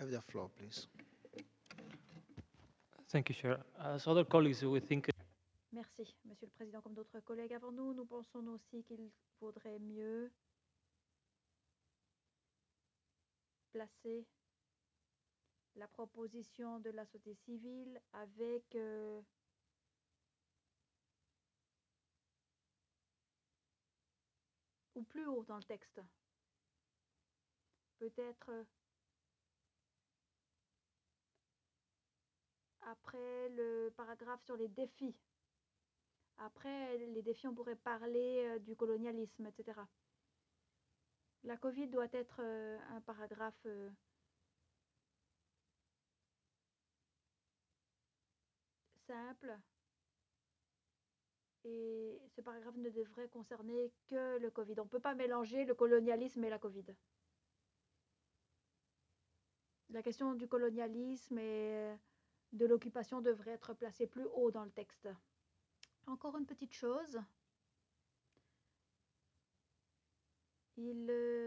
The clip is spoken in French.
Have the floor, please. Thank you, Chair. As other colleagues, we think Merci, Monsieur le Président. Comme d'autres collègues avant nous, nous pensons aussi qu'il vaudrait mieux placer la proposition de la société civile avec ou plus haut dans le texte. Peut-être après le paragraphe sur les défis. Après les défis, on pourrait parler du colonialisme, etc. La Covid doit être un paragraphe simple et ce paragraphe ne devrait concerner que le Covid. On ne peut pas mélanger le colonialisme et la Covid. La question du colonialisme et de l'occupation devrait être placée plus haut dans le texte. Encore une petite chose. Il